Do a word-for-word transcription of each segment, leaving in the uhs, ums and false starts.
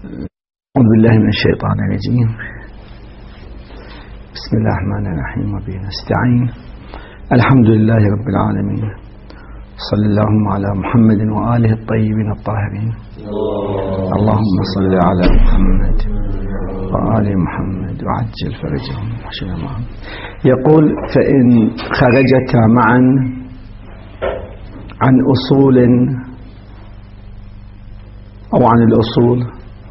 أعوذ بالله من الشيطان الرجيم. بسم الله الرحمن الرحيم وبه نستعين. الحمد لله رب العالمين، صلى اللهم على محمد وآله الطيبين الطاهرين. اللهم صل على محمد وآل محمد وعجل فرجهم وحشر معهم. يقول: فإن خرجتا معا عن أصول أو عن الأصول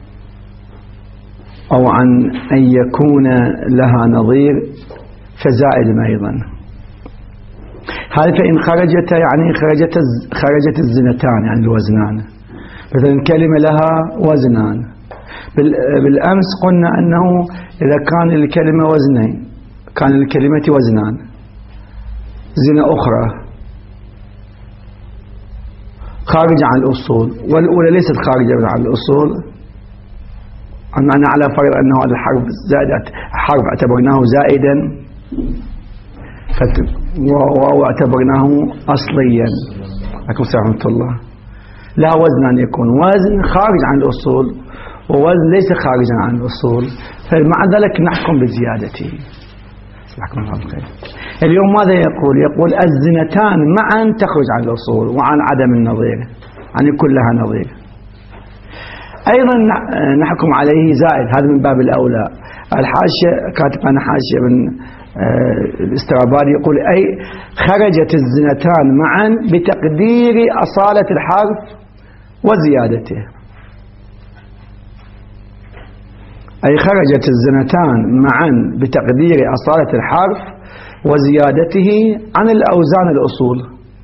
أو عن أن يكون لها نظير فزائد أيضا. هذا فإن خرجت يعني خرجت خرجت الزنتان يعني الوزنان. مثلا كلمة لها وزنان، بالأمس قلنا أنه إذا كان الكلمة وزنين كان الكلمة وزنان. زنة أخرى خارجة عن الأصول، والأولى ليست خارجة عن الأصول. أنا على فرض أنه الحرف زادت حرف اعتبرناه زائدا واعتبرناه أصليا. عليكم السلام ورحمة الله. لا وزن أن يكون وزن خارج عن الأصول ووزن ليس خارجا عن الأصول، فمع ذلك نحكم بزيادته. اليوم ماذا يقول؟ يقول الزنتان معا تخرج عن الأصول وعن عدم النظير، يعني كلها نظير. أيضا نحكم عليه زائد، هذا من باب الأولى. الحاشية كاتب أنا حاشية من الاسترابادي يقول: أي خرجت الزنتان معا بتقدير أصالة الحرف وزيادته. أي خرجت الزنتان معا بتقدير أصالة الحرف وزيادته عن الأوزان الأصول.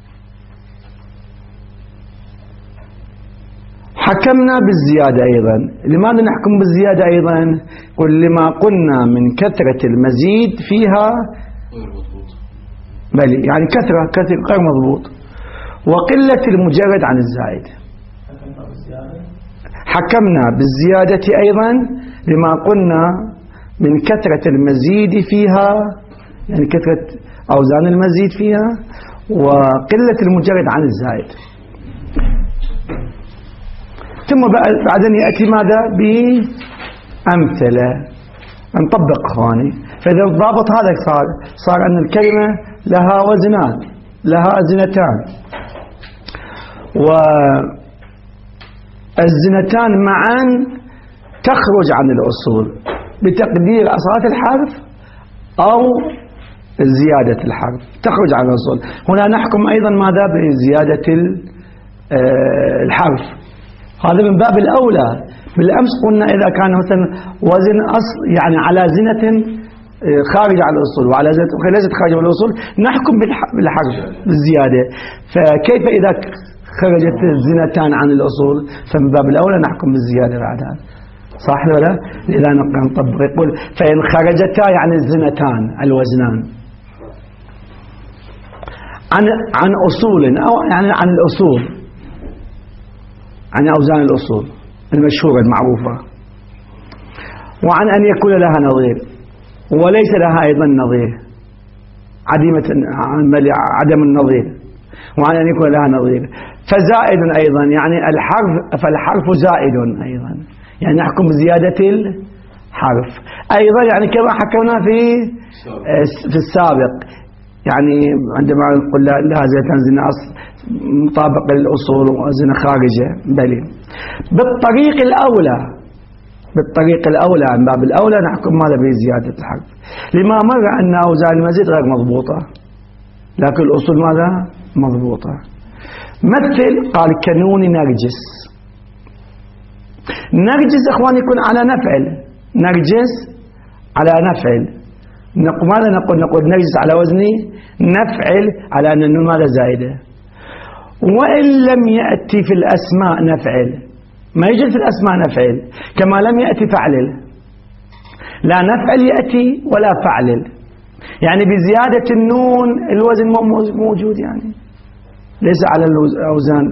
حكمنا بالزيادة أيضا. لماذا نحكم بالزيادة أيضا؟ قل لما قلنا من كثرة المزيد فيها بل يعني كثرة كثرة غير مضبوط، وقلة المجرد عن الزائد. حكمنا بالزيادة أيضا لما قلنا من كثرة المزيد فيها، يعني كثرة أوزان المزيد فيها، وقلة المجرد عن الزائد. ثم بعدين يأتي ماذا؟ بأمثلة. نطبق أخواني. فإذا الضابط هذا صار صار أن الكلمة لها وزنان، لها زنتان، والزنتان معا تخرج عن الأصول بتقدير أصالة الحرف أو زيادة الحرف، تخرج عن الأصول. هنا نحكم أيضا ماذا؟ بزيادة الحرف. هذا من باب الأولى. بالأمس قلنا إذا كان مثلا وزن أصل يعني على زنة خارج عن الأصول وعلى زنة ليست خارج عن الأصول نحكم بالحرف بالزيادة. فكيف إذا خرجت الزنتان عن الأصول؟ فمن باب الأولى نحكم بالزيادة بعد هذا. صح ولا؟ إذا نطبق يقول: فإن خرجتا يعني الزنتان الوزنان عن عن أصول أو يعني عن الأصول، عن أوزان الأصول المشهورة المعروفة، وعن أن يكون لها نظير وليس لها أيضا نظير، عديمة عدم النظير، وعن أن يكون لها نظير. فزائد أيضا يعني الحرف، فالحرف زائد أيضا، يعني نحكم بزيادة الحرف أيضا، يعني كما حكمنا في في السابق. يعني عندما نقول لها زيتان زنا أصل مطابق للأصول وزنا خارجة. بل بالطريق الأولى، بالطريق الأولى من باب الأولى نحكم ماذا؟ بزيادة الحرف، لما مر أن أوزان المزيد غير مضبوطة لكن الأصول ماذا؟ مضبوطة. مثل قال: كنون نرجس. نرجس أخواني يكون على نفعل، نرجس على نفعل. نقول ماذا نقول؟ نقول نرجس على وزني نفعل، على أن النون ماذا؟ زائدة. وإن لم يأتي في الأسماء نفعل، ما يوجد في الأسماء نفعل، كما لم يأتي فعلل. لا نفعل يأتي ولا فعلل، يعني بزيادة النون الوزن موجود، يعني ليس على الأوزان.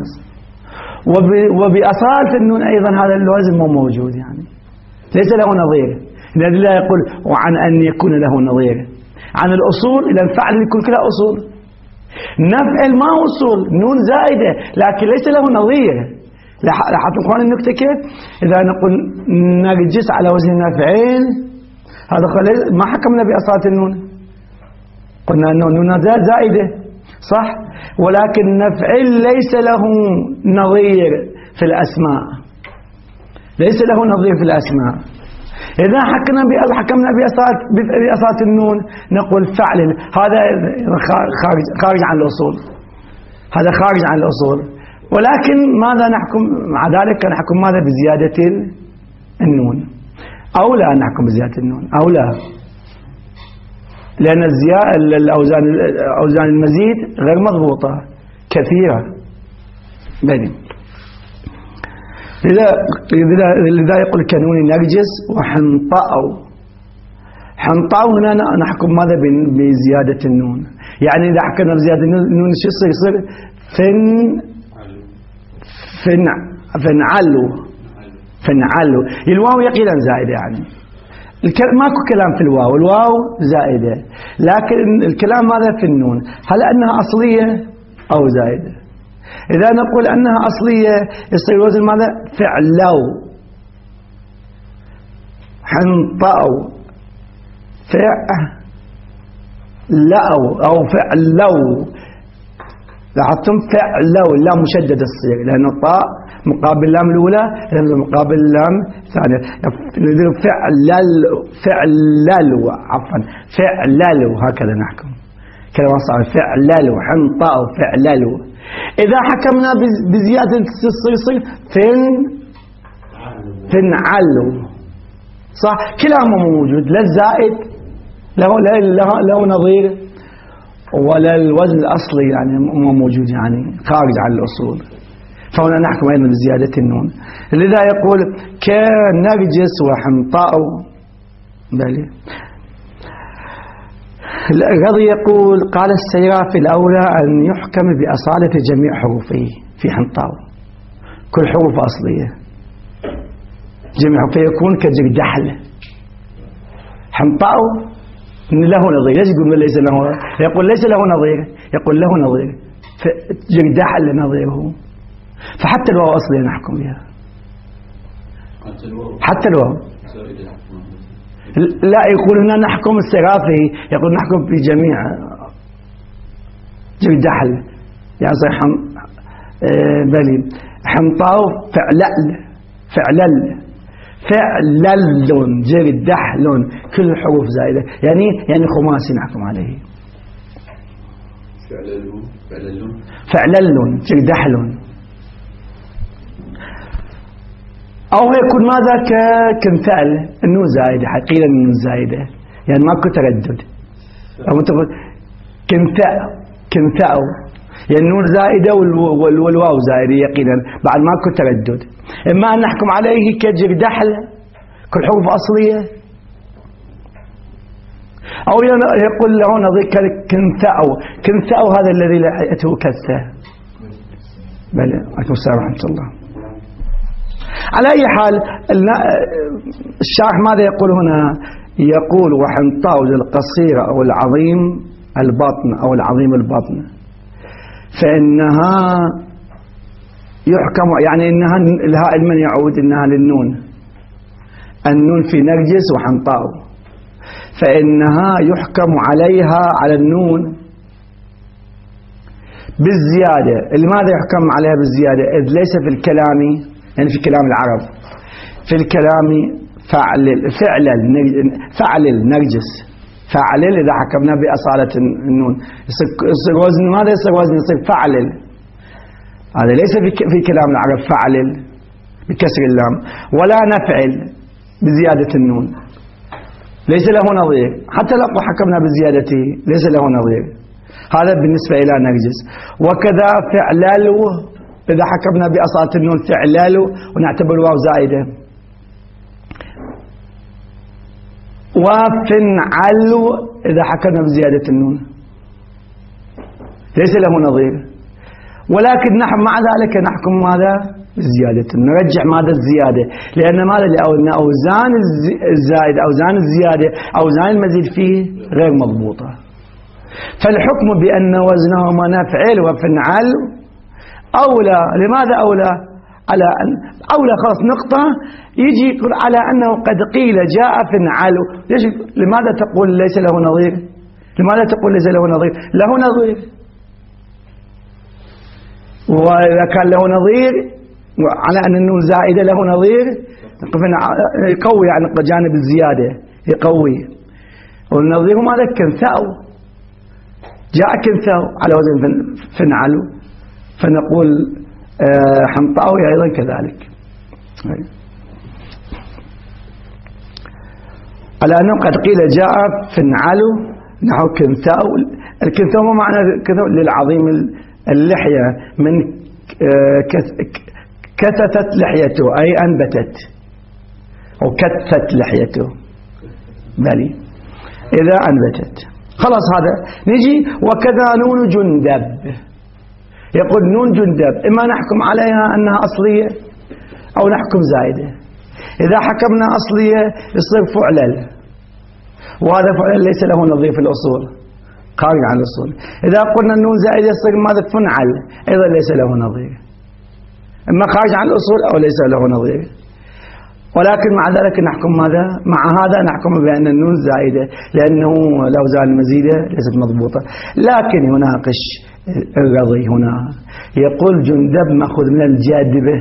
وبأصالة النون أيضا هذا الوزن مو موجود، يعني ليس له نظير. لأن الله يقول: وعن أن يكون له نظير. عن الأصول إذا الفعل يكون كلها أصول. نفعل ما أصول، نون زائدة لكن ليس له نظير، لاحظتم اخواني النكتة كيف؟ إذا نقول نرجس على وزن نفعل هذا ما حكمنا بأصالة النون، قلنا أنه النون زائدة صح، ولكن نفعل ليس له نظير في الأسماء، ليس له نظير في الأسماء. إذا حكمنا حكمنا بأصالة النون نقول فعل، هذا خارج خارج عن الأصول، هذا خارج عن الأصول. ولكن ماذا نحكم مع ذلك؟ نحكم ماذا؟ بزيادة النون أو لا نحكم بزيادة النون أو لا، لأن الزيادة الأوزان أوزان المزيد غير مضبوطة كثيرة. بني لذا لذا يقول كنون نرجس وحنطأوا. حنطأوا هنا نحكم ماذا؟ بزيادة النون. يعني إذا حكمنا بزيادة النون شو يصير؟ يصير فن فن فنعلو فنعلو. الواو يقينا زائدة، يعني ماكو كلام في الواو، الواو زائدة، لكن الكلام ماذا في النون؟ هل أنها أصلية أو زائدة؟ إذا نقول أنها أصلية يصير الوزن ماذا؟ فعلو. حنطأوا فعلو أو فعلو. لاحظتم فعلو لا مشدد الصيغ، لأن الطاء مقابل اللام الأولى مقابل اللام الثانية. فعلل فعلل عفوا فعلل هكذا نحكم كلمة صعبة. فعلل حنطأوا فعلل. إذا حكمنا بزيادة الصيغ فن فنعلوا صح، كلاهما موجود، لا الزائد له له نظير ولا الوزن الأصلي يعني مو موجود، يعني خارج عن الأصول. فهنا نحكم أيضا بزيادة النون. لذا يقول كنرجس وحنطأوا. بلي الغضي يقول قال السيرافي الأولى أن يحكم بأصالة جميع حروفه في حنطأوا، كل حروف أصلية جميع، فيكون كجردحل. حنطأوا له نظير، ليش يقول ليس له؟ يقول ليس له نظير، يقول له نظير، جردحل نظيره. فحتى الواو أصلية نحكم بها، حتى الواو. لا يقول هنا نحكم السرافي، يقول نحكم بجميع جردحل، يعني صحيح حم... آه بلي حنطاو فعلل فعلل فعلل جردحل، كل الحروف زائدة، يعني يعني خماسي نحكم عليه. فعلل فعلل جردحل. أو يكون ماذا كمثال النون زائدة، حقيقة النون زائدة، يعني ماكو تردد. أو تقول كمثال كمثال، يعني النون زائدة والواو زائدة يقينا، بعد ماكو تردد. إما أن نحكم عليه كجردحل كل حروف أصلية، أو يقول له نظير كمثال. كمثال هذا الذي لحيته كثة. بل عليكم السلام ورحمة الله. على أي حال الشارح ماذا يقول هنا؟ يقول وحنطاو القصير أو العظيم البطن أو العظيم البطن، فإنها يحكم، يعني إنها الهاء من يعود إنها للنون، النون في نرجس وحنطاو، فإنها يحكم عليها على النون بالزيادة. لماذا يحكم عليها بالزيادة؟ إذ ليس في الكلام، يعني في كلام العرب، في الكلام فعل فعل فعل النرجس فعل. إذا حكمنا بأصالة النون يصير وزن، ماذا يصير وزن؟ يصير فعل. هذا ليس في كلام العرب فعل بكسر اللام، ولا نفعل بزيادة النون، ليس له نظير. حتى لو حكمنا بزيادته ليس له نظير. هذا بالنسبة إلى نرجس. وكذا فعلل إذا حكمنا بأصالة النون فعلل ونعتبر الواو زائدة. وفنعل إذا حكمنا بزيادة النون ليس له نظير، ولكن نحن مع ذلك نحكم ماذا؟ الزيادة. نرجع ماذا؟ الزيادة، لأن ماذا؟ لأن أوزان الزائد أوزان الزيادة أوزان المزيد فيه غير مضبوطة. فالحكم بأن وزنهما نفعل وفنعل أولى. لماذا أولى؟ على أن أو لا خلاص نقطة يجي يقول على أنه قد قيل جاء فنعل. ليش لماذا تقول ليس له نظير؟ لماذا تقول ليس له نظير؟ له نظير، وإذا كان له نظير على أن النون زائدة له نظير يقوي يعني جانب الزيادة يقوي. والنظير ماذا؟ كنثاء، جاء كنثاء على وزن فنعل، فنقول حنطاوي أيضا كذلك. على أنه قد قيل جاء فنعل نحو كنثاء. الكنثاء ما معنى كنثاء؟ للعظيم اللحية، من كثثت لحيته أي أنبتت أو كثت لحيته، بلي إذا أنبتت. خلاص هذا نجي. وكذا نون جندب، يقول نون جندب إما نحكم عليها أنها أصلية أو نحكم زائدة. إذا حكمنا أصلية يصير فعلل، وهذا فعلل ليس له نظير في الأصول، خارج عن الأصول. إذا قلنا النون زائدة يصير ماذا؟ فنعل، أيضا ليس له نظير، إما خارج عن الأصول أو ليس له نظير. ولكن مع ذلك نحكم ماذا؟ مع هذا نحكم بأن النون زائدة لأنه الأوزان المزيدة ليست مضبوطة. لكن يناقش الرضي هنا، يقول جندب مأخذ من الجادبة،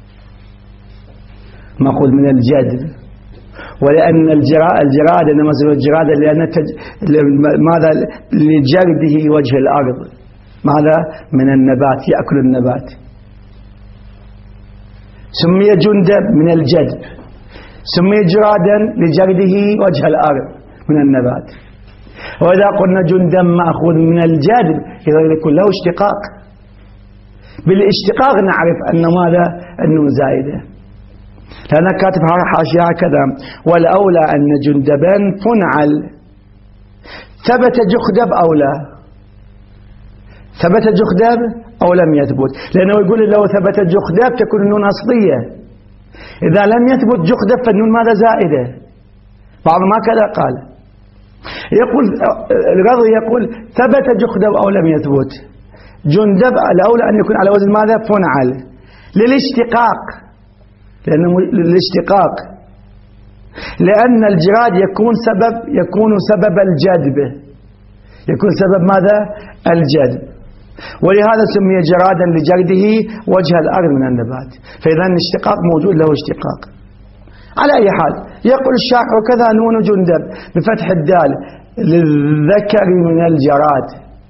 مأخذ من الجدب، ولأن الجراد الجراد إنما سمي الجراد لأن تج... ماذا؟ لجرده وجه الأرض، ماذا؟ من النبات، يأكل النبات. سمي جندب من الجدب، سمي جرادا لجرده وجه الأرض من النبات. وإذا قلنا جندب مأخوذ من الجدب إذا يكون له اشتقاق، بالاشتقاق نعرف أن ماذا؟ أنه زائدة. لأن كاتب حاشية كذا: والأولى أن جندبا فنعل ثبت جخدب أو لا. ثبت جخدب أو لم يثبت، لأنه يقول لو ثبت جخدب تكون النون أصلية، إذا لم يثبت جخدب فالنون ماذا؟ زائدة. بعض ما كذا قال، يقول الرضي يقول ثبت جخدب أو لم يثبت. جندب الأولى أن يكون على وزن ماذا؟ فنعل، للاشتقاق، لأنه للاشتقاق، لأن الجراد يكون سبب يكون سبب الجدب، يكون سبب ماذا؟ الجدب، ولهذا سمي جرادا لجرده وجه الأرض من النبات. فإذا الاشتقاق موجود، له اشتقاق. على أي حال يقول الشارح: وكذا نون جندب بفتح الدال للذكر من الجراد.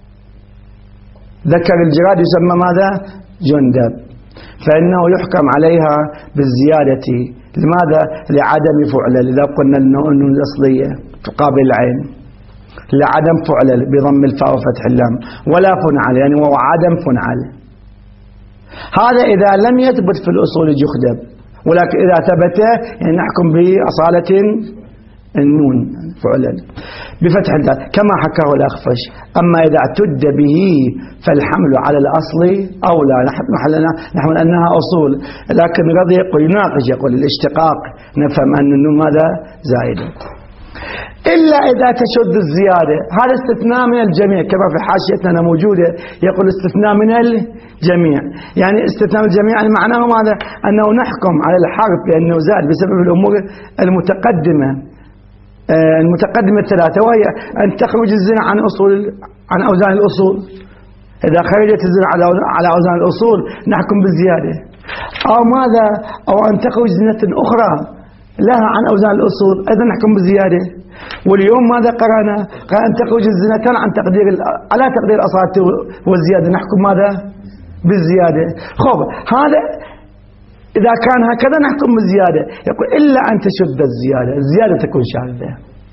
ذكر الجراد يسمى ماذا؟ جندب، فإنه يحكم عليها بالزيادة. لماذا؟ لعدم فعل. إذا قلنا النون الأصلية تقابل العين، لعدم فعل بضم الفاء وفتح اللام، ولا فنعل يعني وهو عدم فنعل. هذا إذا لم يثبت في الأصول جخدب، ولكن إذا ثبت يعني نحكم بأصالة النون فعلا بفتح الدال كما حكاه الأخفش. أما إذا اعتد به فالحمل على الأصل أولى، نحمل أنها أصول. لكن رضي يقول يناقش، يقول الاشتقاق نفهم أن النون ماذا؟ زائدة، إلا إذا تشد الزيادة. هذا استثناء من الجميع كما في حاشيتنا موجودة، يقول استثناء من الجميع. يعني استثناء من الجميع يعني معناه ماذا؟ أنه نحكم على الحرف بأنه زاد بسبب الأمور المتقدمة المتقدمة الثلاثة، وهي أن تخرج الزنا عن أصول عن أوزان الأصول. إذا خرجت الزنا على أوزان الأصول نحكم بالزيادة، أو ماذا؟ أو أن تخرج زنة أخرى لها عن أوزان الأصول أيضا نحكم بالزيادة. واليوم ماذا قرأنا؟ قال أن تخرج الزنتان عن تقدير على تقدير أصالته والزيادة، نحكم ماذا؟ بالزيادة. خب هذا إذا كان هكذا نحكم بالزيادة. يقول إلا أن تشد الزيادة، الزيادة تكون شاذة،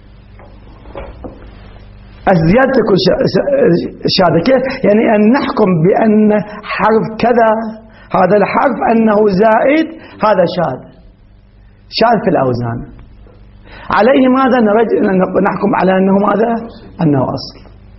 الزيادة تكون شاذة. كيف؟ يعني أن نحكم بأن حرف كذا هذا الحرف أنه زائد، هذا شاذ، شاذ في الأوزان. عليه ماذا نحكم؟ على أنه ماذا؟ أنه أصل.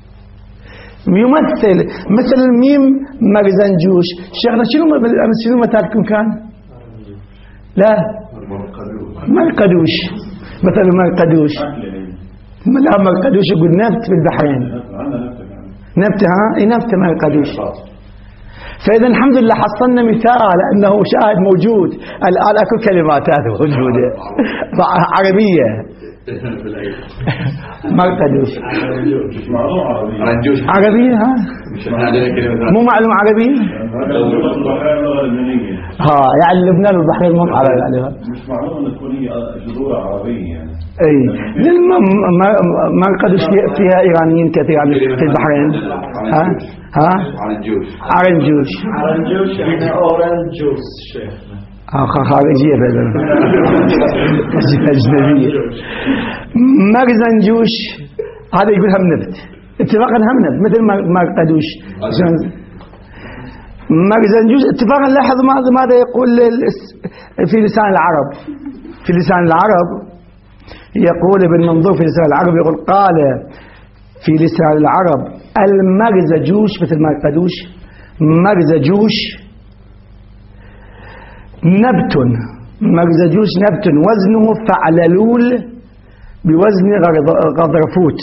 يمثل مثل الميم مرزنجوش. شيخنا شنو شنو مثالكم كان؟ لا مرقدوش، مثل مرقدوش. لا مرقدوش يقول نبت في البحرين، نبت ها اي نبت مرقدوش. فإذا الحمد لله حصلنا مثال أنه شاهد موجود الآن. أكو كلمات هذه موجودة عربية. مرقدوش عربية ها مو معلومة عربية ها يعني لبنان والبحرين مو عربي عليها مش معلومة تكون هي جذور عربية يعني. اي مرقدوش فيها إيرانيين كثير في البحرين. ها ها عرنجوش عرنجوش يعني أورنج جوس شيخ خارجية أجنبية. مرزنجوش هذا يقول هم نبت اتفاقا هم نبت مثل مرقدوش. مرزنجوش اتفاقا لاحظ ماذا يقول في لسان العرب. في لسان العرب يقول ابن منظور في لسان العرب يقول قال في لسان العرب المرزجوش مثل مرقدوش مرزجوش نبت. مرزجوش نبت وزنه فعللول بوزن غضرفوت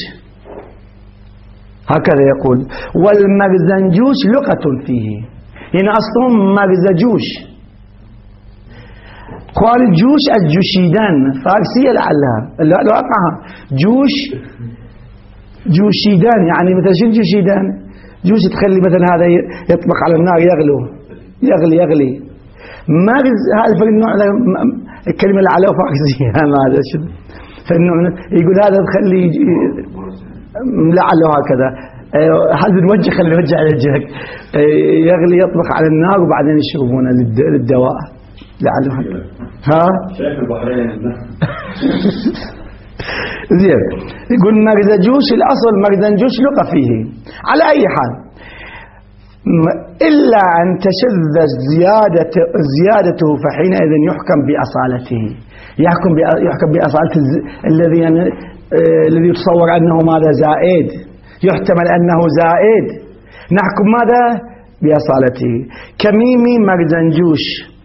هكذا يقول. والمرزنجوش لقة فيه يعني أصلهم مرزجوش. قال الجوش الجوشيدان فارسية لعلها لا أقعها جوش جوشيدان يعني مثل شو جوشيدان جوش تخلي مثلا هذا يطبخ على النار يغلو يغلي يغلي مرز هذا فالنوع الكلمة اللي على فارسية هذا شو فالنوع يقول هذا تخلي لعله هكذا هذا الوجه خلي الوجه على وجهك يغلي يطبخ على النار وبعدين يشربونه للدواء لعله هكذا. ها شايف البحرين زين يقول مرزجوش الأصل مرزنجوش لقى فيه على أي حال إلا أن تشذ زيادة زيادته فحينئذ يحكم بأصالته. يحكم يحكم بأصالة الذي يعني الذي يتصور أنه ماذا زائد يحتمل أنه زائد نحكم ماذا بأصالته. كميم مرزنجوش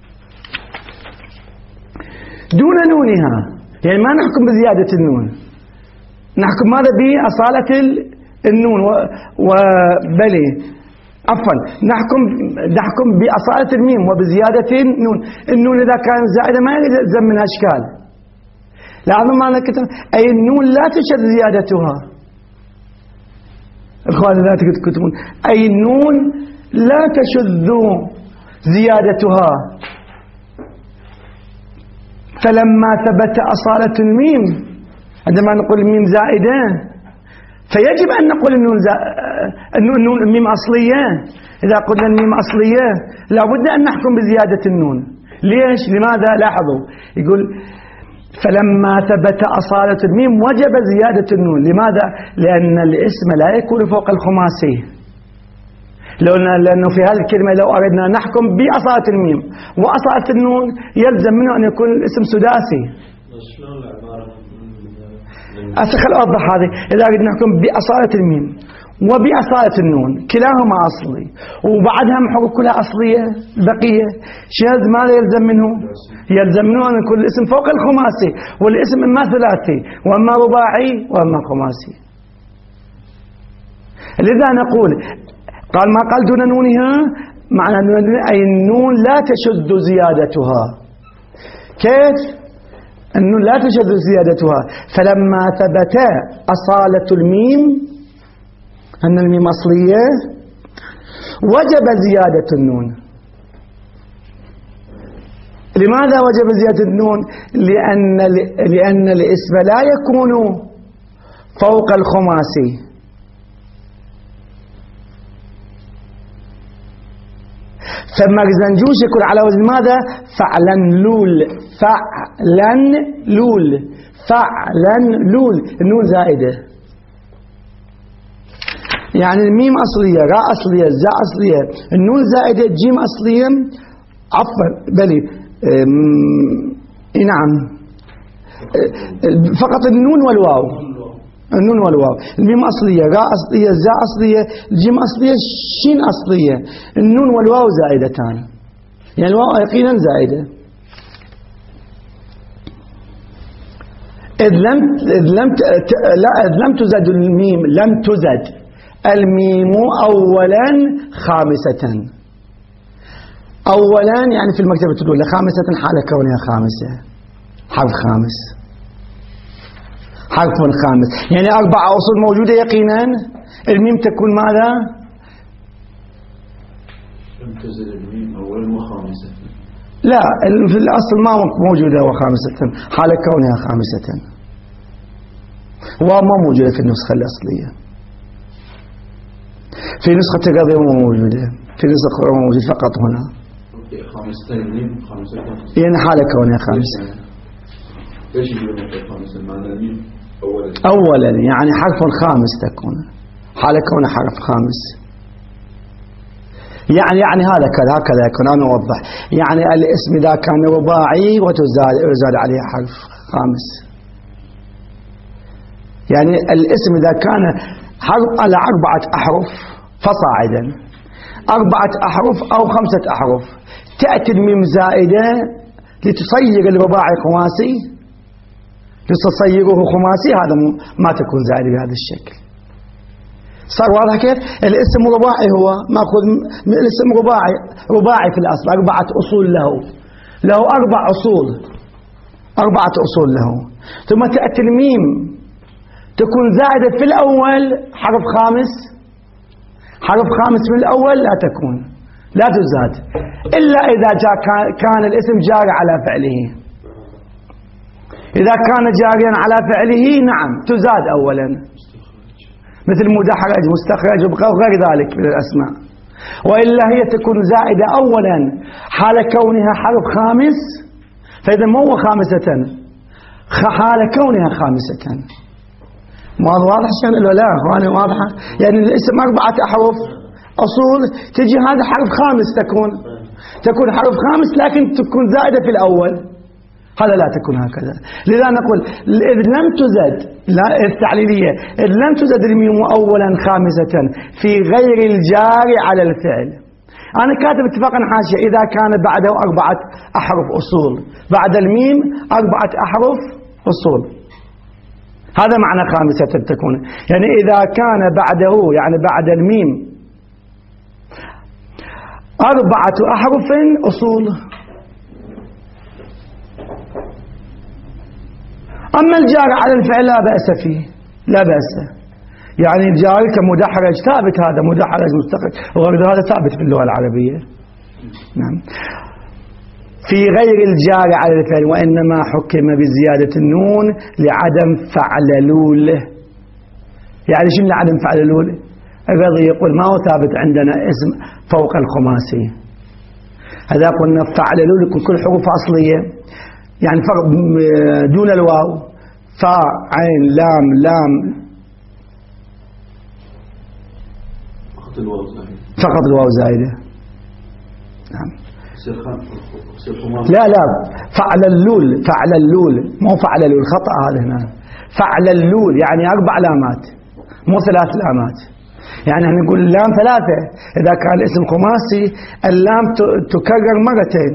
دون نونها يعني ما نحكم بزيادة النون نحكم ماذا بأصالة النون وبلي عفوا نحكم نحكم بأصالة الميم وبزيادة النون. النون إذا كان زائدة ما يلزم منها أشكال. لاحظوا معنا كتاب أي النون لا تشذ زيادتها. إخواني لا تكتبون أي النون لا تشذ زيادتها. فلما ثبت أصالة الميم عندما نقول الميم زائدة فيجب أن نقول النون زا... النون الميم أصلية. إذا قلنا الميم أصلية لابد أن نحكم بزيادة النون. ليش؟ لماذا؟ لاحظوا يقول فلما ثبت أصالة الميم وجب زيادة النون. لماذا؟ لأن الاسم لا يكون فوق الخماسي. لأنه في هذه الكلمة لو أردنا نحكم بأصالة الميم وأصالة النون يلزم منه أن يكون الاسم سداسي. شلون العبارة؟ أسخل أوضح هذه. إذا أردنا نحكم بأصالة الميم وبأصالة النون كلاهما أصلي وبعدها محقوق كلها أصلية بقية شاذ ماذا يلزم منه؟ يلزم منه أن يكون الاسم فوق الخماسي والاسم إما ثلاثي وإما رباعي وإما خماسي. لذا نقول قال ما قال دون نونها معنى أي النون لا تشذ زيادتها. كيف؟ النون لا تشذ زيادتها. فلما ثبت أصالة الميم أن الميم أصلية وجب زيادة النون. لماذا وجب زيادة النون؟ لأن, لأن الاسم لا يكون فوق الخماسي. فمرزنجوش يكون على وزن ماذا؟ فعلا لول فعلا لول فعلا لول النون زائدة يعني الميم أصلية راء أصلية زاء أصلية النون زائدة جيم أصلية عفوا بلي نعم فقط النون والواو النون والواو. الميم أصلية راء أصلية زاء أصلية الجيم أصلية شين أصلية النون والواو زائدتان يعني الواو يقينا زائدة. إذ لم إذ لم لا إذ لم تزد الميم لم تزد الميم أولا خامسة أولا يعني في المكتبة الأولى، خامسة حالة كونها خامسة، حرف خامس، حرف خامس، يعني أربع أصول موجودة يقينا. الميم تكون ماذا؟ لم تزل الميم أولا وخامسة. لا، في الأصل ما موجودة وخامسة، حالة كونها خامسة، وما موجودة في النسخة الأصلية. في نسخة الرضي مو موجودة، في نسخة موجودة فقط هنا. خامستين الميم خامسة. يعني حالة كونها خامسة. ليش يقولون خامسة؟ معنى الميم أولا. أولا يعني حرف خامس تكون، حالة كونها حرف خامس. يعني يعني هذا كذا هكذا يكون. أنا أوضح يعني الاسم إذا كان رباعي وتزاد يزاد عليه حرف خامس، يعني الاسم إذا كان حرف على أربعة أحرف فصاعدا، أربعة أحرف أو خمسة أحرف، تأتي الميم زائدة لتصير الرباعي خماسي، لتصيره خماسي، هذا ما تكون زائدة بهذا الشكل. صار واضح كيف؟ الاسم رباعي، هو ماخذ من الاسم رباعي، رباعي في الأصل، أربعة أصول له، له أربع أصول، أربعة أصول له. ثم تأتي الميم تكون زائدة في الأول حرف خامس، حرف خامس في الأول لا تكون، لا تزاد إلا إذا جاء كان الاسم جاري على فعله. إذا كان جاريا على فعله نعم تزاد أولا، مثل مدحرج مستخرج وغير ذلك من الأسماء، وإلا هي تكون زائدة أولا حال كونها حرف خامس، فإذا مو خامسة، حال كونها خامسة. ما واضح شان ولا لا؟ وانا واضحة؟ يعني الاسم أربعة أحرف أصول، تجي هذا حرف خامس، تكون تكون حرف خامس لكن تكون زائدة في الأول، هذا لا تكون هكذا. لذا نقول إذ لم تزد، لا التعليلية، إذ لم تزد الميم أولا خامسة في غير الجار على الفعل. أنا كاتب اتفاقا حاشية إذا كان بعده أربعة أحرف أصول، بعد الميم أربعة أحرف أصول، هذا معنى خامسة تكون. يعني إذا كان بعده، يعني بعد الميم أربعة أحرف أصول. أما الجار على الفعل لا بأس فيه، لا بأس، يعني الجار كمدحرج ثابت، هذا مدحرج مستخرج وغير هذا ثابت في اللغة العربية. نعم. في غير الجار على الفعل وإنما حكم بزيادة النون لعدم فعللول. يعني شنو لعدم فعللول؟ الرضي يقول ما هو ثابت عندنا اسم فوق الخماسي، هذا قلنا فعللول يكون كل حروف أصلية، يعني فرق دون الواو، فا عين لام لام، فقط الواو زائدة، فقط الواو زائدة. نعم. لا لا فعل اللول، فعل اللول مو فعل اللول، خطأ هذا هنا. فعل اللول يعني أربع لامات مو ثلاث لامات، يعني احنا نقول اللام ثلاثة، إذا كان الاسم خماسي اللام تكرر مرتين.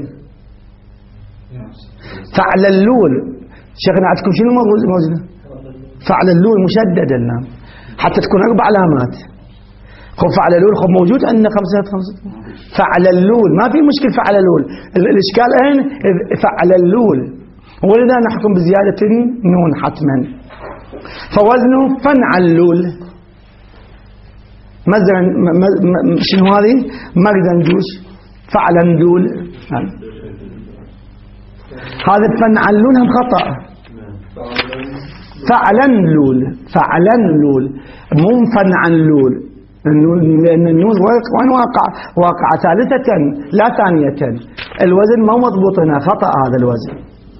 فعل اللول شيخنا عندكم شنو موجود؟ فعل اللول مشدد اللام حتى تكون أربع لامات. خب فعل اللول خب موجود عندنا خمسة خمسة. فعل اللول ما في مشكل، فعل اللول الإشكال أين؟ فعل اللول، ولذا نحكم بزيادة النون حتما، فوزنه فنعلول. مزرن شنو هذه؟ مردندوش، فعلندول، هذا فنعلول هم خطأ. فعلنلول، فعلنلول مو فنعلول، لأن النون وين واقع؟ واقع ثالثة لا ثانية، الوزن ما مضبوط هنا، خطأ هذا الوزن.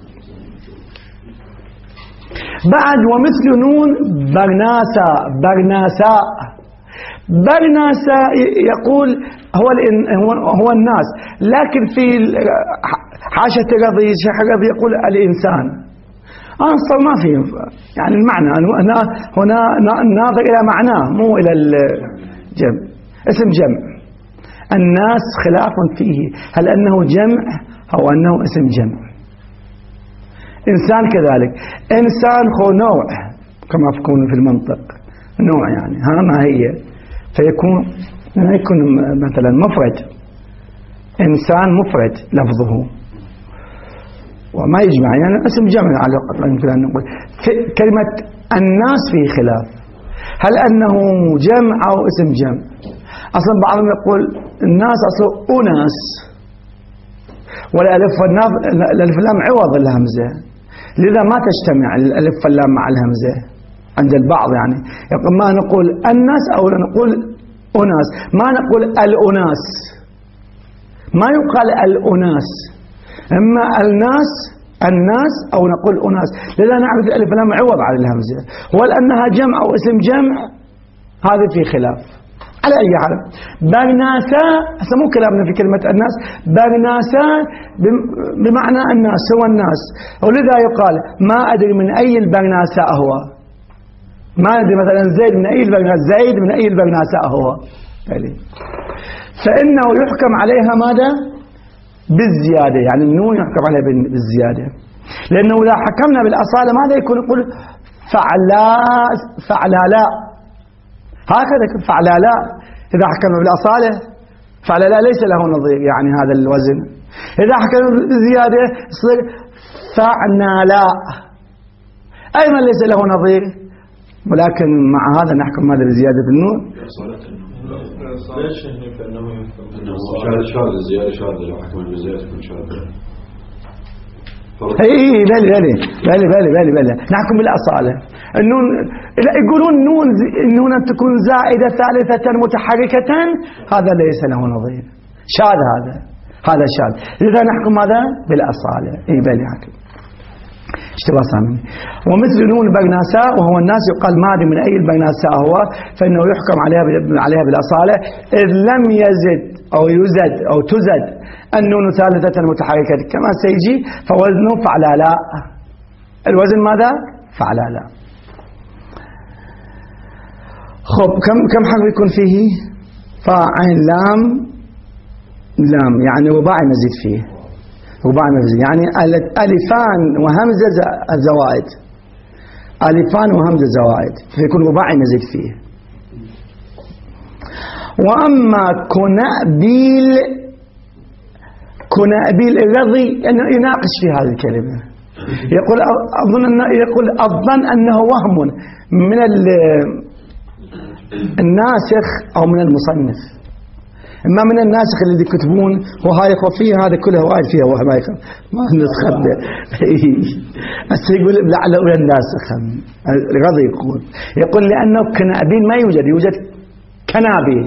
بعد ومثل نون برناسا، برناساء، برناسا يقول هو هو الناس، لكن في حاشة الرضي شيخ الرضي يقول الإنسان. أصلا ما في يعني المعنى هنا، هنا ناظر إلى معناه مو إلى الجمع. اسم جمع، الناس خلاف فيه، هل أنه جمع أو أنه اسم جمع. إنسان كذلك، إنسان هو نوع كما يكون في المنطق، نوع يعني ها ما هي، فيكون ما يكون مثلا مفرد إنسان مفرد لفظه وما يجمع، يعني اسم جمع على الأقل يمكن أن نقول. كلمة الناس فيه خلاف، هل أنه جمع أو اسم جمع؟ أصلا بعضهم يقول الناس أصله أناس، والألف واللام الألف واللام عوض الهمزة، لذا ما تجتمع الألف واللام مع الهمزة عند البعض. يعني يقول ما نقول الناس أو نقول أناس، ما نقول الأناس، ما يقال الأناس، إما الناس الناس أو نقول أناس، لذا نعرف الألف واللام عوض على الهمزة. وهل أنها جمع أو اسم جمع هذا في خلاف. على أي حال بغناسا مو كلامنا في كلمة الناس، بغناسا بمعنى الناس هو الناس، ولذا يقال ما أدري من أي البغناساء هو، ما أدري مثلا زيد من أي البغناساء، زيد من أي البغناساء هو، فإنه يحكم عليها ماذا؟ بالزيادة، يعني النون يحكم عليها بالزيادة، لأنه إذا حكمنا بالأصالة ماذا يكون؟ يقول فعلا فعلالا، هكذا فعلالا. إذا حكمنا بالأصالة فعلالا ليس له نظير، يعني هذا الوزن. إذا حكمنا بالزيادة يصير فعنالا، أيضا ليس له نظير، ولكن مع هذا نحكم ماذا بزيادة النون؟ ليش هيك انه يفهم شاذ شاذ الزياده شاذ لو حكم بالزياده تكون شاذه. اي بلي بلي بلي بلي بلي بلي نحكم بالاصاله. النون يقولون نون النون تكون زائده ثالثه متحركه، هذا ليس له نظير، شاذ، هذا هذا شاذ، لذا نحكم ماذا؟ بالاصاله. اي بلي حكم اشتباه صامني. ومثل نون البغناساء وهو الناس يقال ماضي من أي البغناساء هو، فإنه يحكم عليها عليها بالأصالة، إذ لم يزد أو يزد أو تزد النون ثالثة متحركة كما سيجي، فوزنه فعلالا. الوزن ماذا؟ فعلالا. خب كم كم حرف يكون فيه؟ فاعل لام لام، يعني رباعي مزيد فيه، رباعي مزيد، يعني ألفان وهمزة زوائد، ألفان وهمزة زوائد، فيكون رباعي مزيد فيه. وأما كنأبيل، كنأبيل الرضي يناقش في هذه الكلمة، يقول أظن أنه يقول الظن أنه وهم من الناسخ أو من المصنف، إما من الناسخ اللي يكتبون وهاي خفية، هذا كله وايد فيها وهم، ما نتخبى. بس يقول لعل أولى الناسخ الرضي، يقول يقول لأنه كنابيل ما يوجد، يوجد كنابيل،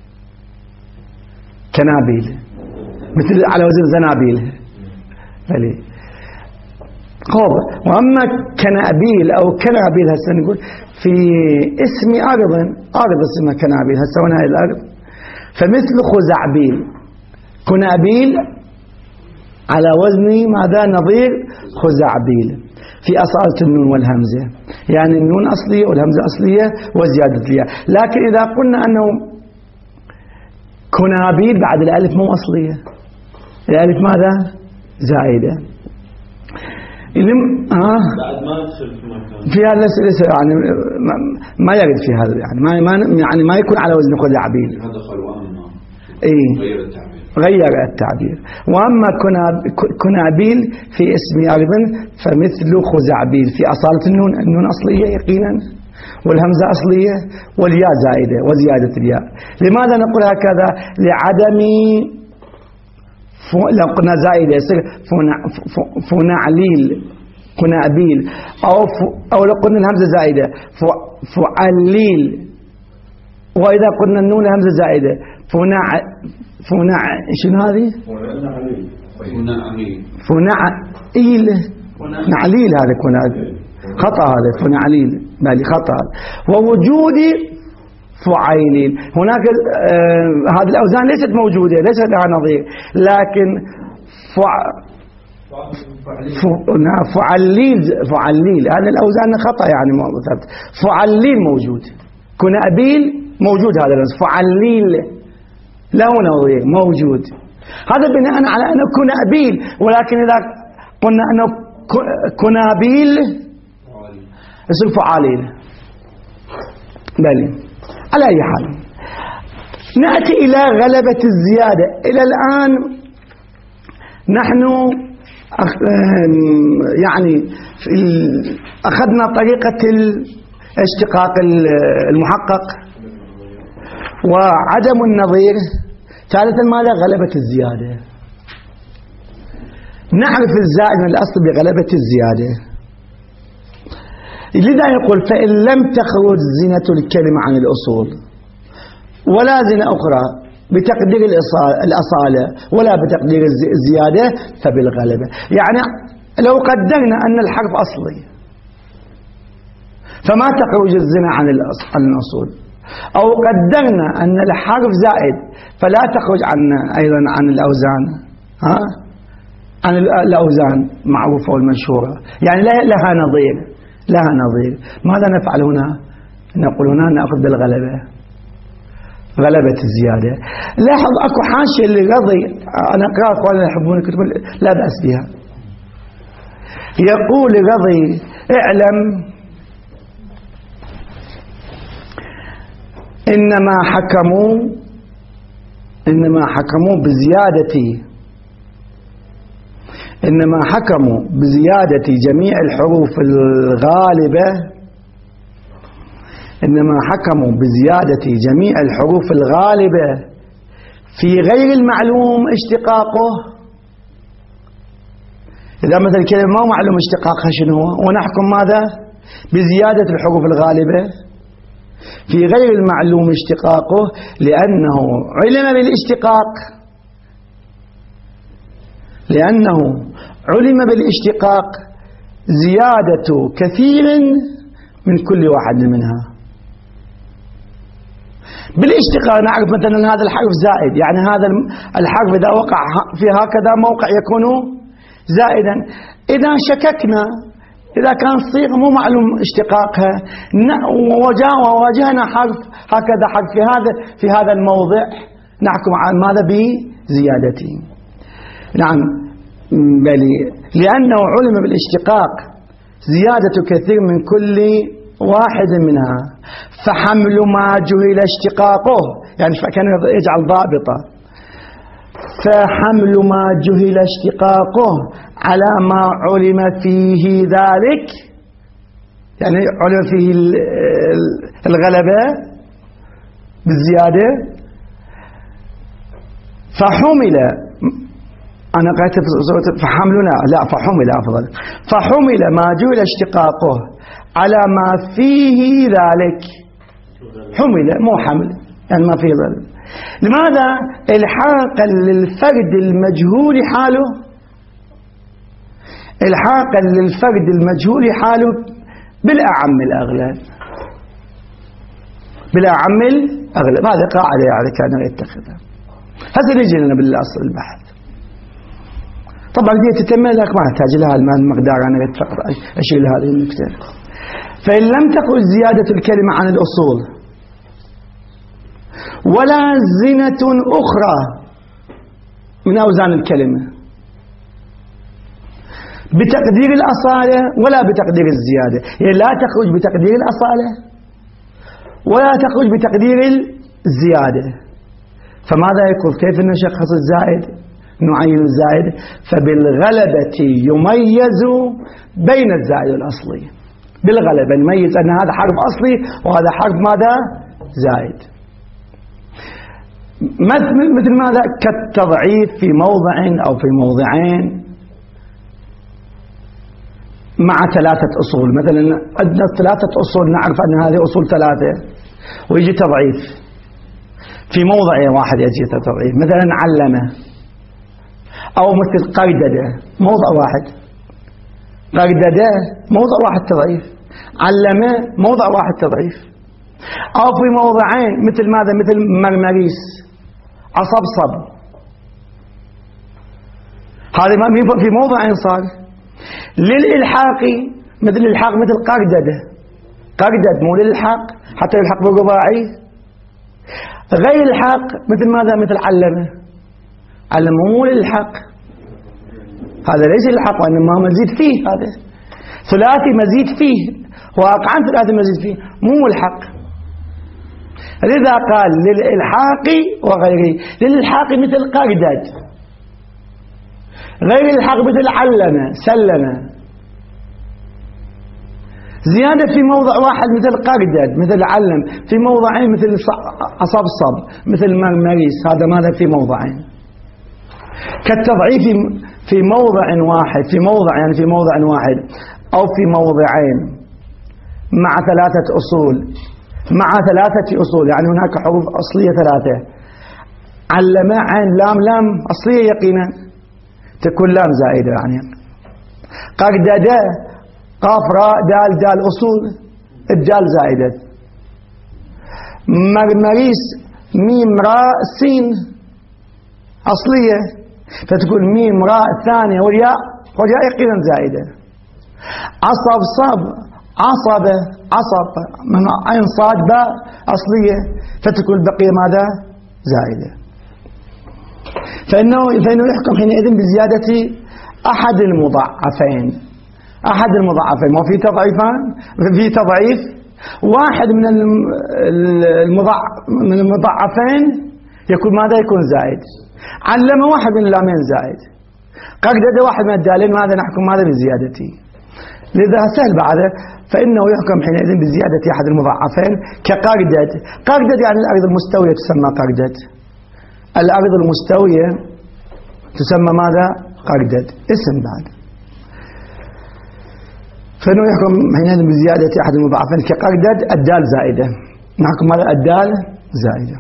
كنابيل مثل على وزن زنابيل. فلي خب وأما كنابيل أو كنابيل هسه نقول في اسم أرض، أرض اسمها كنابيل، هسه وين هاي الأرض؟ فمثل خزعبيل، كنابيل على وزن ماذا؟ نظير خزعبيل في أصالة النون والهمزة، يعني النون أصلية والهمزة أصلية وزيادة الياء. لكن إذا قلنا أنه كنابيل بعد الألف مو أصلية، الألف ماذا؟ زائدة. آه بعد ما يدخل في مكان في هذا ليس يعني ما, ما يرد في هذا، يعني ما ما يعني ما يكون على وزن خزعبيل. هذا دخل وأما إيه غير التعبير، غير التعبير. وأما كنابيل في اسم أرض فمثل خزعبيل في أصالة النون، النون أصلية يقينا والهمزة أصلية والياء زائدة وزيادة الياء. لماذا نقول هكذا؟ لعدم لو قلنا زائدة يصير فنعليل كنابيل، أو أو لو قلنا الهمزة زائدة فعليل، وإذا قلنا النون الهمزة زائدة فنع فنع شنو هذه؟ فنعليل فنعليل نعليل، هذا كنا خطأ، هذا فنعليل بالي خطأ. ووجود فعيليل، هناك آه هذه الأوزان ليست موجودة، ليست لها نظير، لكن فع فعليل فعليل هذه الأوزان خطأ، يعني فعليل موجود، كنابيل موجود، هذا فعليل له نظير موجود، هذا بناء على أنه كنابيل. ولكن إذا قلنا أنه كنابيل يصير فعاليل. بلي على أي حال نأتي إلى غلبة الزيادة. إلى الآن نحن يعني أخذنا طريقة الاشتقاق المحقق وعدم النظير. ثالثا ماذا؟ غلبة الزيادة. نعرف الزائد من الأصل بغلبة الزيادة. لذا يقول فإن لم تخرج زينة الكلمة عن الأصول ولا زينة أخرى بتقدير الأصالة ولا بتقدير الزيادة فبالغلبة. يعني لو قدرنا أن الحرف أصلي فما تخرج الزينة عن الأصول، أو قدرنا أن الحرف زائد فلا تخرج عن أيضا عن الأوزان، ها عن الأوزان معروفة والمشهورة، يعني لها نظير لها نظير. ماذا نفعل هنا؟ نقول هنا نأخذ بالغلبة، غلبة الزيادة. لاحظ أكو حاشية لغضي، أنا أقرأ أخواني يحبون الكتب لا بأس بها. يقول غضي اعلم إنما حكموا إنما حكموا بزيادة إنما حكموا بزيادة جميع الحروف الغالبة إنما حكموا بزيادة جميع الحروف الغالبة في غير المعلوم اشتقاقه. إذا مثل كلمة ما معلوم اشتقاقها شنو هو، ونحكم ماذا؟ بزيادة الحروف الغالبة في غير المعلوم اشتقاقه لأنه علم بالاشتقاق لأنه علم بالاشتقاق زيادة كثير من كل واحد منها. بالاشتقاق نعرف مثلا هذا الحرف زائد، يعني هذا الحرف إذا وقع في هكذا موقع يكون زائدا. إذا شككنا إذا كان صيغة مو معلوم اشتقاقها وواجهنا حرف هكذا حرف في هذا في هذا الموضع نحكم عن ماذا؟ بزيادته. نعم بل لأنه علم بالاشتقاق زيادة كثير من كل واحد منها فحمل ما جهل اشتقاقه، يعني كان يجعل ضابطة، فحمل ما جهل اشتقاقه على ما علم فيه ذلك، يعني علم فيه الغلبة بالزيادة. فحمل أنا قلت فحملنا لا فحمل أفضل فحمل ما جهل اشتقاقه على ما فيه ذلك. حمل مو حمل، يعني ما فيه ذلك. لماذا؟ الحاقا للفرد المجهول حاله الحاقا للفرد المجهول حاله بالأعم الأغلب بالأعم الأغلب. هذه قاعدة يعني كان يتخذها. هذا نجي لنا بالأصل البحث. طبعا دي تتم لك ما احتاج لها المقدار، أنا فقط أشيل هذه النكتة. فإن لم تكن زيادة الكلمة عن الأصول ولا زنة أخرى من أوزان الكلمة بتقدير الأصالة ولا بتقدير الزيادة، يعني لا تخرج بتقدير الأصالة ولا تخرج بتقدير الزيادة، فماذا يكون؟ كيف نشخص الزائد؟ نعين الزائد فبالغلبة يميز بين الزائد والأصلي. بالغلبة نميز أن هذا حرف أصلي وهذا حرف ماذا؟ زائد. مثل ماذا؟ كالتضعيف في موضع أو في موضعين مع ثلاثة أصول. مثلا عندنا ثلاثة أصول نعرف أن هذه أصول ثلاثة ويجي تضعيف في موضع واحد، يجي تضعيف مثلا علمه، أو مثل قردده موضع واحد، قردده موضع واحد تضعيف، علمه موضع واحد تضعيف. أو في موضعين مثل ماذا؟ مثل مرمريس، عصبصب، هذا في موضعين صار. للإلحاق مثل الإلحاق مثل قردده، قردد مو للإلحاق حتى يلحق بالرباعي. غير الحاق مثل ماذا؟ مثل علمه، علمه مو للإلحاق، هذا ليس الحق وإنما مزيد فيه، هذا ثلاثي مزيد فيه، واقعا ثلاثي مزيد فيه مو الحق. لذا قال للإلحاق وغيره. للإلحاق مثل قردد، غير الحق مثل علنا سلنا. زيادة في موضع واحد مثل قردد مثل علم، في موضعين مثل أصبصب مثل مرمريس، هذا ماذا في موضعين. كالتضعيف في موضع واحد، في موضع يعني في موضع واحد أو في موضعين مع ثلاثة أصول، مع ثلاثة أصول يعني هناك حروف أصلية ثلاثة. علم عين لام لام أصلية يقينا تكون لام زائدة يعني. قردد قاف راء دال دال أصول الدال زائدة. مرمريس ميم راء سين أصلية فتكون ميم راء ثانية والياء والياء يقينا زائدة. عصب صب عصب عصب من عين صاد باء أصلية فتكون البقية ماذا زائدة. فإنه, فإنه يحكم حينئذ بزيادة أحد المضاعفين، أحد المضاعفين. ما في تضعيفان، في تضعيف واحد من المضاع من المضاعفين يكون ماذا يكون زائد. علم واحد من اللامين زائد. قردد واحد من الدالين ماذا نحكم ماذا بزيادته. لذا سهل بعده فإنه يحكم حينئذ بزيادة أحد المضاعفين كقردد. قردد يعني الأرض المستوية تسمى قردد. الأرض المستوية تسمى ماذا قردد اسم بعد. فإنه يحكم حينئذ بزيادة أحد المضاعفين كقردد الدال زائدة، نحكم ماذا الدال زائدة.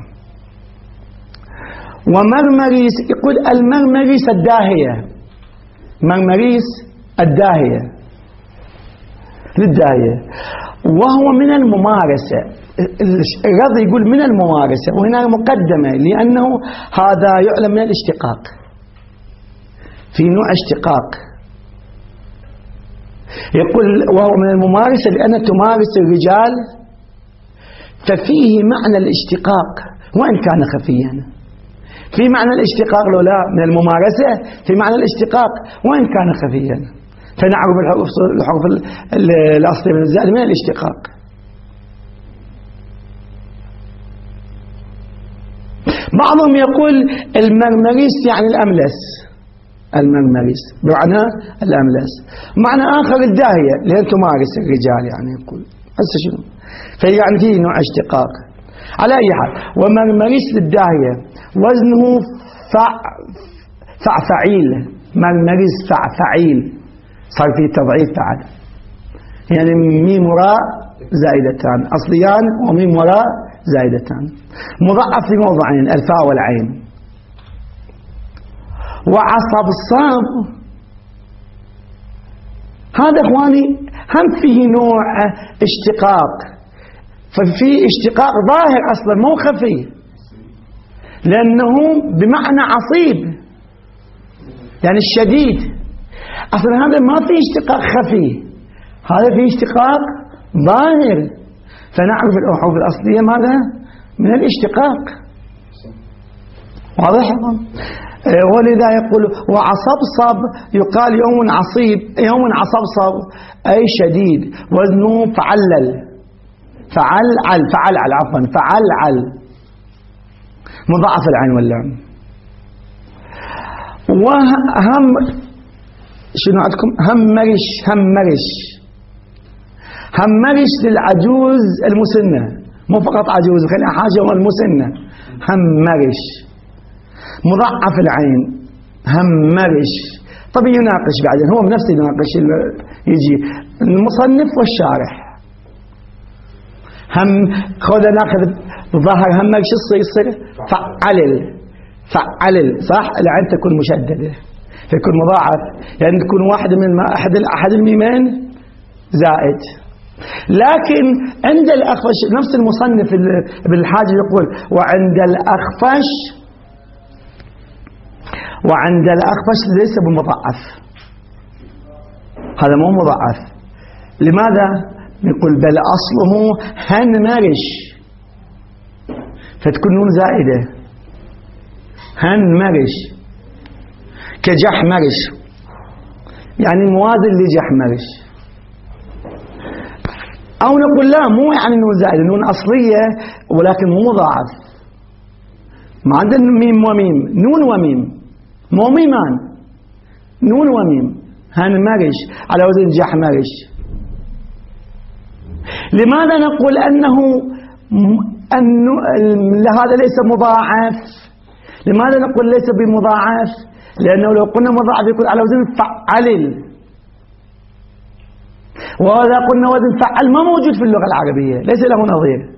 ومرمريس يقول المرمريس الداهية، مرمريس الداهية للداهية وهو من الممارسة. الرض يقول من الممارسة وهنا مقدمة لأنه هذا يعلم من الاشتقاق، في نوع اشتقاق. يقول وهو من الممارسة لأن تمارس الرجال ففيه معنى الاشتقاق وإن كان خفيا. في معنى الاشتقاق لو لا من الممارسة في معنى الاشتقاق وإن كان خفيا. فنعرف الحروف الأصلية من الزائد من الاشتقاق. بعضهم يقول المرمريس يعني الأملس، المرمريس بمعنى الأملس. معنى آخر الداهية لأن تمارس الرجال يعني يقول هسه شنو فيعني فيه نوع اشتقاق. على أي حال ومرمريس للداهية وزنه فع فعفعيل. مرمريس فعفعيل صار فيه تضعيف بعد يعني ميم وراء زائدتان أصليان وميم وراء زائدتان. مضاعف في موضعين الفاء والعين. وعصب الصاب هذا اخواني هم فيه نوع اشتقاق، ففي اشتقاق ظاهر اصلا مو خفي لانه بمعنى عصيب يعني الشديد. اصلا هذا ما في اشتقاق خفي، هذا في اشتقاق ظاهر. فنعرف الحروف الاصليه ماذا من الاشتقاق واضح. ولذا يقول وعصبصب يقال يوم عصيب، يوم عصبصب أي شديد وزنه فعلل فعلعل فعلعل عفوا فعلعل مضاعف العين واللام. وهم شنو عندكم همرش همرش همرش للعجوز المسنة، مو فقط عجوز خلينا حاجة والمسنة همرش مضاعف العين همرش. طب يناقش بعدين هو بنفسه يناقش يجي المصنف والشارح. هم خذ ناخذ ظهر همرش يصير يصير فعلل فعلل صح. العين تكون مشددة تكون مضاعف يعني تكون واحدة من أحد أحد الميمين زائد. لكن عند الأخفش نفس المصنف بالحاجة يقول وعند الأخفش وعند الأخفش ليس بمضاعف، هذا مو مضاعف. لماذا؟ نقول بل أصله هنمرش فتكون نون زائدة هنمرش كجحمرش يعني موازن لجحمرش. أو نقول لا مو يعني نون زائدة نون أصلية ولكن مو مضاعف. ما عندنا ميم وميم نون وميم مو ميمان نون وميم هنمرش على وزن جحمرش. لماذا نقول أنه أنه هذا ليس مضاعف؟ لماذا نقول ليس بمضاعف؟ لأنه لو قلنا مضاعف يكون على وزن فعل، وإذا قلنا وزن فعل ما موجود في اللغة العربية، ليس له نظير.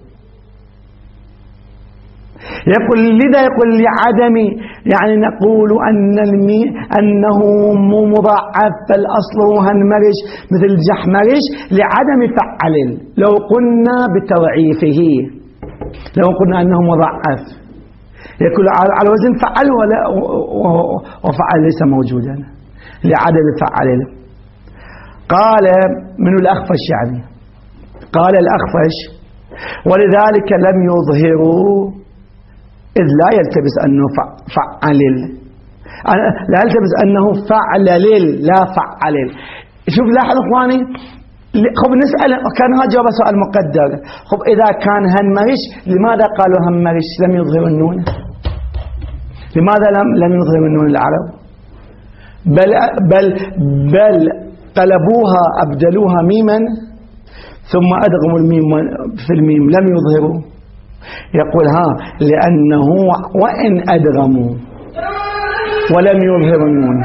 يقول لذا يقول لعدم، يعني نقول أن المي أنه مو مضاعف فالأصل هنمرش مثل جحمرش لعدم فعل. لو قلنا بتضعيفه، لو قلنا أنه مضاعف يقول على وزن فعل ولا وفعل ليس موجودا لعدم فعل. قال من الأخفش، يعني قال الأخفش ولذلك لم يظهروا إذ لا يلتبس أنه فعل، لا يلتبس أنه فعل لا فعل. شوف لاحظ إخواني، خب نسأل كان هذا جواب سؤال مقدر. خب إذا كان هنمرش لماذا قالوا هنمرش لم يظهروا النون؟ لماذا لم لم يظهروا النون العرب؟ بل بل بل قلبوها أبدلوها ميما ثم أدغموا الميم في الميم لم يظهروا. يقول ها لأنه وإن أدغموا ولم يظهروا النون،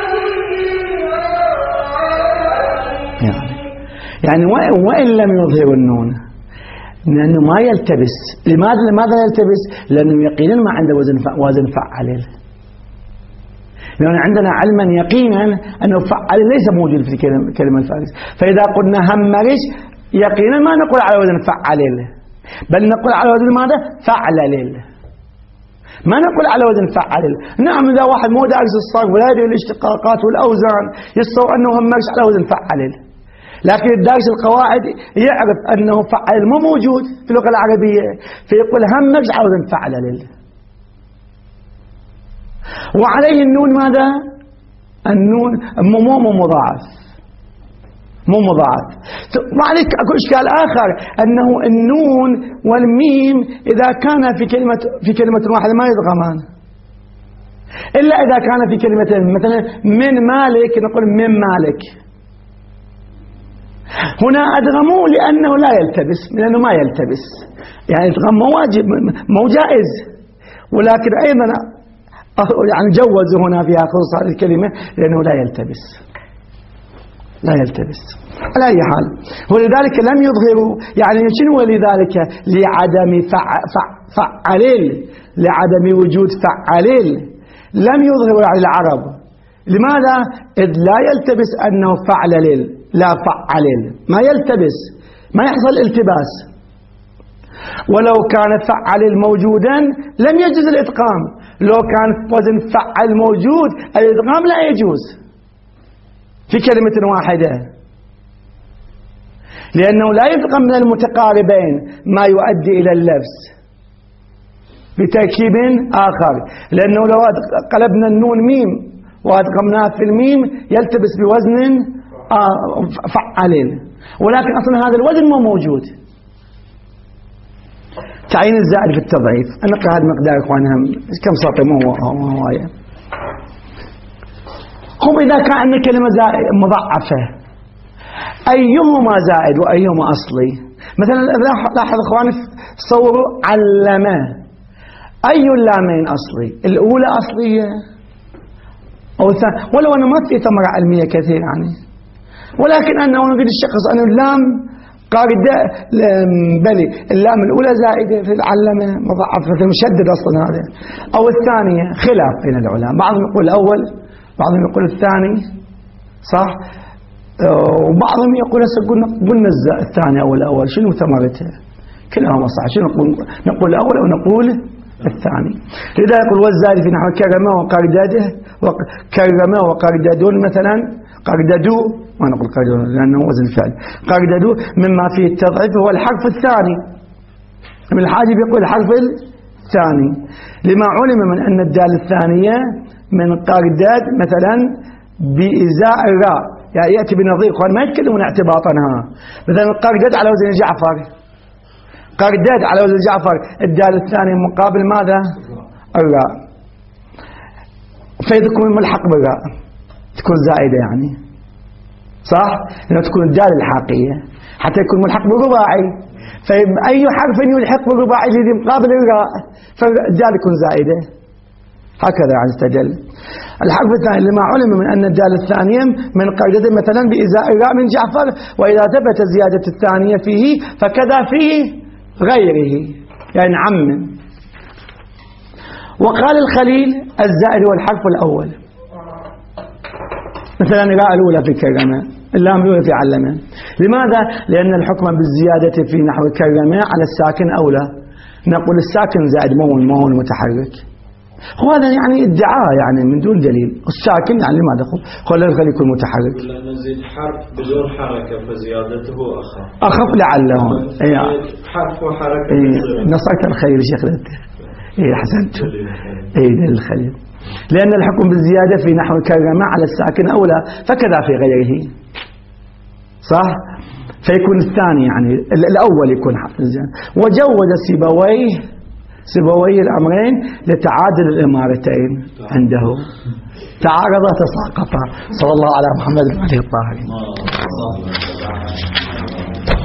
يعني يعني وإن لم يظهروا النون لأنه ما يلتبس. لماذا لماذا يلتبس؟ لأنه يقينا ما عنده وزن وزن فعل، لأن عندنا علما يقينا أنه فعل ليس موجود في كلمة فارس. فإذا قلنا همرش يقينا ما نقول على وزن فعل، بل نقول على وزن ماذا؟ فعل، ما نقول على وزن فعل. نعم إذا واحد مو دارس الصرف ولا يدري الاشتقاقات والأوزان يتصور أنه همرش على وزن فعل، لكن الدارس القواعد يعرف أنه فعل مو موجود في اللغة العربية، فيقول همرش على وزن فعل. وعليه النون ماذا؟ النون مو مضاعف، مو مضاعف. وعليك اكو اشكال اخر انه النون والميم اذا كان في كلمه في كلمه واحده ما يدغمان، الا اذا كان في كلمتين، مثلا من مالك نقول من مالك. هنا ادغموا لانه لا يلتبس، لانه ما يلتبس، يعني ادغام مو واجب مو جائز، ولكن ايضا يعني جوزوا هنا فيها خصوص هذه الكلمة لأنه لا يلتبس، لا يلتبس على أي حال. ولذلك لم يظهروا، يعني شنو ولذلك؟ لعدم فعل، لعدم وجود فعل لم يظهروا على العرب. لماذا؟ إذ لا يلتبس أنه فعل لا فعل، ما يلتبس، ما يحصل التباس. ولو كان فعل موجودا لم يجوز الإدغام، لو كان وزن فعل موجود الإدغام لا يجوز في كلمة واحدة، لأنه لا يدغم من المتقاربين ما يؤدي إلى اللبس بتركيب آخر، لأنه لو قلبنا النون ميم وأدغمناها في الميم يلتبس بوزن فعل، ولكن أصلا هذا الوزن مو موجود. تعيين الزائد في التضعيف، نقرأ هذا المقدار إخواننا كم سطر مو هواية. هم إذا كان عندنا كلمة مضاعفة أيهما زائد وأيهما أصلي؟ مثلا لاحظ إخواني صوروا علمه، أي اللامين أصلي؟ الأولى أصلية أو الثانية، ولو أنه ما في ثمرة علمية كثير يعني، ولكن أنه نقول الشخص أنه اللام قاعدة بلي اللام الأولى زائدة في العلمة مضاعفة في المشدد أصلا هذا، أو الثانية خلاف بين العلماء، بعضهم يقول الأول بعضهم يقول الثاني صح، وبعضهم يقول هسه قلنا قلنا الثاني أو الأول شنو ثمرته؟ كلاهما صح، شنو نقول؟ نقول الأول أو نقول الثاني. لذا يقول والزائد في نحو كرمه وقرداده وكرمه وقردادون مثلا، قرددوا ما نقول قرددوا لأنه وزن الفعل، قرددوا مما فيه التضعيف هو الحرف الثاني. ابن الحاجب يقول الحرف الثاني لما علم من أن الدال الثانية من قرداد مثلا بإزاء الراء، يعني يأتي بنظير، ما يتكلمون اعتباطا. مثلا قرداد على وزن جعفر، قرداد على وزن جعفر الدال الثاني مقابل ماذا؟ الراء، فيذكر ملحق بالراء، تكون زائدة يعني صح؟ لأنه تكون الدال الحاقية حتى يكون ملحق بالرباعي، فأي حرف يلحق بالرباعي الذي مقابل الراء فالدال يكون زائدة. هكذا يعني استدل. الحرف الثاني لما علم من أن الدال الثانية من قاعدة مثلا بإزاء الراء من جعفر، وإذا ثبت زيادة الثانية فيه فكذا فيه غيره، يعني عمم. وقال الخليل الزائد هو الحرف الأول، مثلا الراء الأولى في كرمة، اللام الأولى في علمة. لماذا؟ لأن الحكم بالزيادة في نحو كرمة على الساكن أولى، نقول الساكن زائد مو مو المتحرك. وهذا يعني ادعاء يعني من دون دليل، الساكن يعني لماذا قال الخليل يكون متحرك؟ ولا نزيد حرف بدون حركة فزيادته أخف أخف لعلهم. أي حرف وحركة. أي نصرت الخليل شيخ. اي احسنت. اي للخليل. لأن الحكم بالزيادة في نحو كرمة على الساكن أولى فكذا في غيره، صح؟ فيكون الثاني يعني الأول يكون زين. وجوز سيبويه سيبويه الأمرين لتعادل الإمارتين عنده، تعارضا تساقطا. صلى الله على محمد وعلى آله الطاهرين.